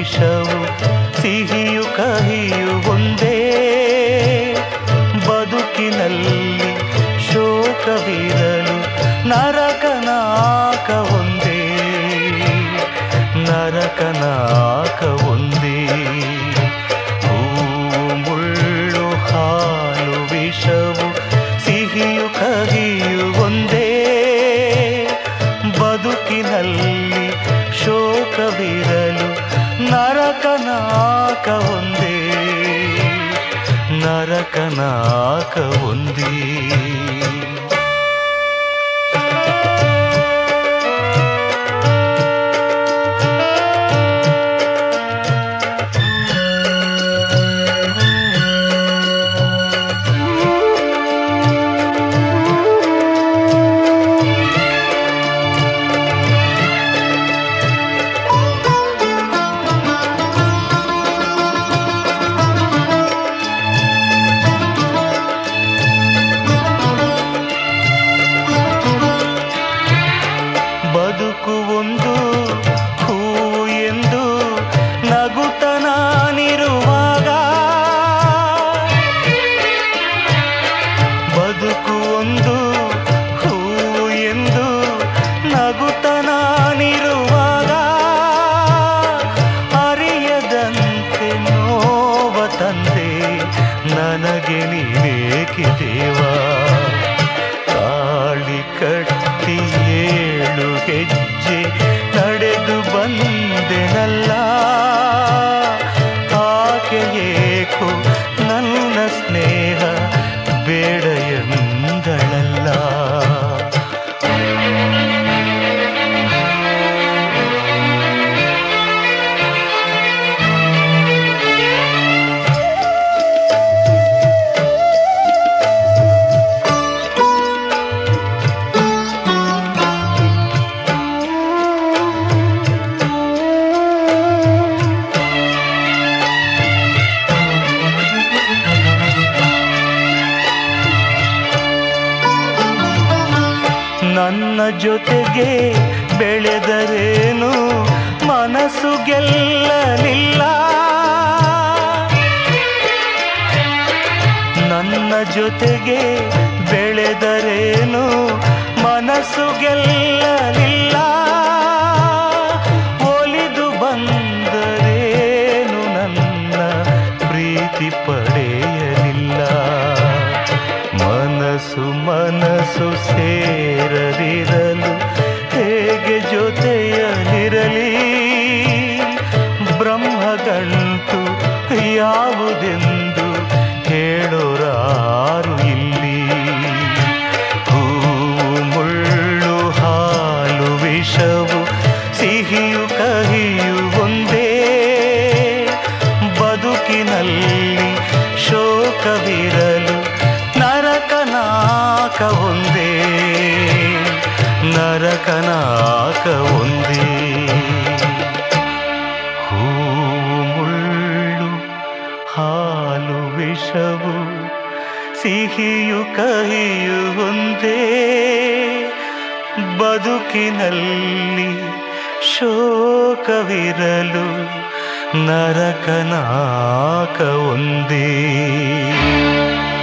ವಿಷವು ಸಿಹಿಯು ಕಹಿಯು ಒಂದೇ. ಬದುಕಿನಲ್ಲಿ ಶೋಕವಿರಲು ನರಕನಾಕ ಒಂದೇ. ನರಕನಾಕ ಒಂದೇ. ಹೂವು ಮುಳ್ಳು ಹಾಲು ವಿಷವು ಸಿಹಿಯು ಕಹಿಯು ಒಂದೇ. ಬದುಕಿನಲ್ಲಿ ಶೋಕವಿರಲು ನರಕನಾಕ ಒಂದೇ. ನರಕನಾಕ ಒಂದೇ. ಬದುಕು ಒಂದು ಹೂವು ಎಂದು ನಗುತ್ತ ನಾನಿರುವಾಗ, ಬದುಕು ಒಂದು ಹೂವು ಎಂದು ನಗುತ್ತ ನಾನಿರುವಾಗ, ಅರಿಯದಂತೆ ನೋವ ತಂದೆ ನನಗೆ ನೀನೇಕೆ ದೇವಾ. ತಾಳಿ ಕಟ್ಟಿ 7 ಹೆಜ್ಜೆ ನಡೆದು ಬಂದೆನಲ್ಲ, ಆಕೆಯೇಕೋ ನನ್ನ ಸ್ನೇಹ ಬೇಡ ಎಂದಳಲ್ಲ. ನನ್ನ ಜೊತೆಗೆ ಬೆಳೆದರೇನು ಮನಸ್ಸು ಗೆಲ್ಲಲಿಲ್ಲ. ನನ್ನ ಜೊತೆಗೆ ಬೆಳೆದರೇನು ಮನಸ್ಸು ಗೆಲ್ಲಲಿಲ್ಲ. ಒಲಿದು ಬಂದರೇನು ನನ್ನ ಪ್ರೀತಿ ಪಡೆಯಲಿಲ್ಲ. ಮನಸ್ಸು ಮನಸ್ಸು ಸೇರದಿರಲು ಹೇಗೆ ಜೊತೆಯಲ್ಲಿರಲಿ. ಬ್ರಹ್ಮಗಂಟು ಯಾವುದೆಂದು ಹೇಳೋರಾರು ಇಲ್ಲಿ. ಹೂವು ಮುಳ್ಳು ಹಾಲು ವಿಷವು ಸಿಹಿಯು ಕಹಿಯು ಒಂದೇ. ಬದುಕಿನಲ್ಲಿ ಶೋಕವಿರಲು ನರಕನಾಕ ಒಂದೇ. ನರಕನಾಕ ಒಂದೇ. ಹೂವು ಮುಳ್ಳು ಹಾಲು ವಿಷವು ಸಿಹಿಯು ಕಹಿಯು ಒಂದೇ. ಬದುಕಿನಲ್ಲಿ ಶೋಕವಿರಲು ನರಕನಾಕ ಒಂದೇ.